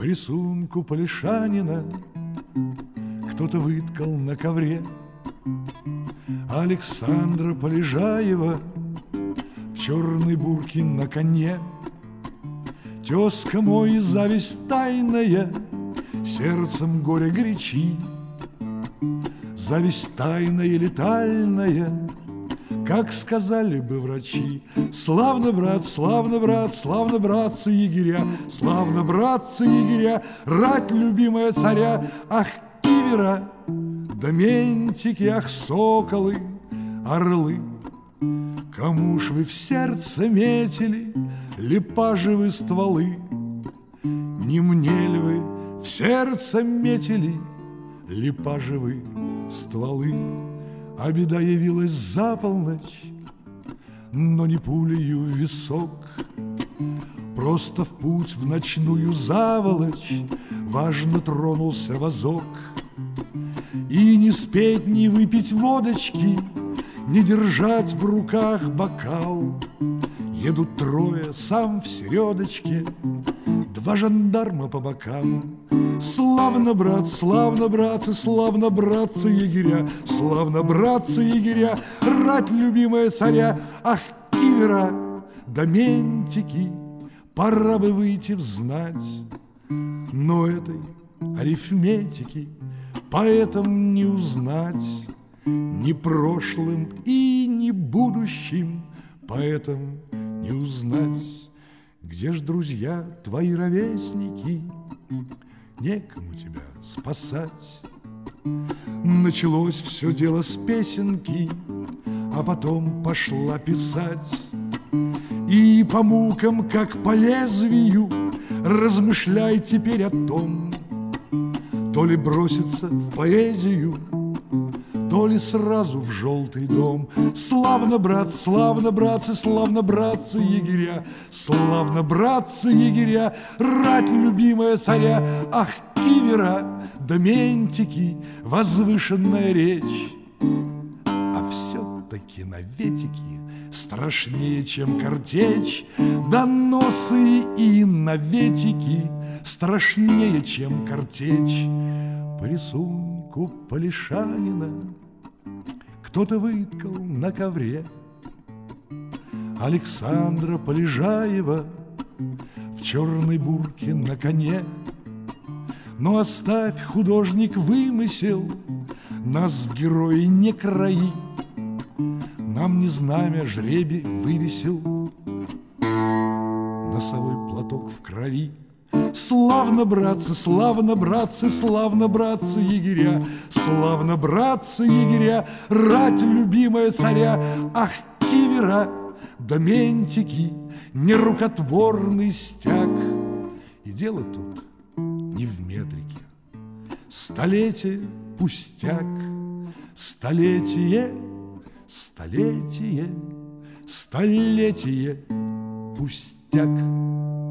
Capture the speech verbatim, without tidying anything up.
рисунку Полишанина кто-то выткал на ковре Александра Полежаева в черной бурке на коне. Тезка мой, зависть тайная, сердцем горя горячи. Зависть тайная, летальная, как сказали бы врачи. Славно, брат, славно, брат, славно, братцы егеря, славно, братцы егеря, рать любимая царя. Ах, кивера, да ментики, ах, соколы, орлы, кому ж вы в сердце метили липажевы стволы? Не мне ли вы в сердце метили липажевы стволы? А беда явилась за полночь, но не пулею в висок, просто в путь в ночную заволочь важно тронулся возок. И не спеть, не выпить водочки, не держать в руках бокал. Едут трое, сам в середочке, два жандарма по бокам. Славно, брат, славно, братцы, славно, братцы егеря, славно, братцы егеря, рать любимая царя. Ах, кивера, да ментики, пора бы выйти взнать, но этой арифметики поэтому не узнать ни прошлым и ни будущим, поэтому не узнать. Где ж, друзья, твои ровесники? Некому тебя спасать. Началось все дело с песенки, а потом пошла писать. И по мукам, как по лезвию, размышляй теперь о том, то ли броситься в поэзию, то ли сразу в желтый дом. Славно, брат, славно, братцы, славно, братцы егеря, славно, братцы егеря, рать любимая царя. Ах, кивера, да ментики, возвышенная речь, а все-таки наветики страшнее, чем картечь. Доносы и наветики страшнее, чем картечь. По рисунку Полишанина кто-то выткал на ковре Александра Полежаева в черной бурке на коне. Но оставь, художник, вымысел, нас в герои не краи. Нам не знамя жребий вывесил, носовой платок в крови. Славно, братцы, славно, братцы, славно, братцы егеря, славно, братцы егеря, рать любимая царя. Ах, кивера, да ментики, нерукотворный стяг. И дело тут не в метрике. Столетие пустяк, столетие, столетие, столетие пустяк.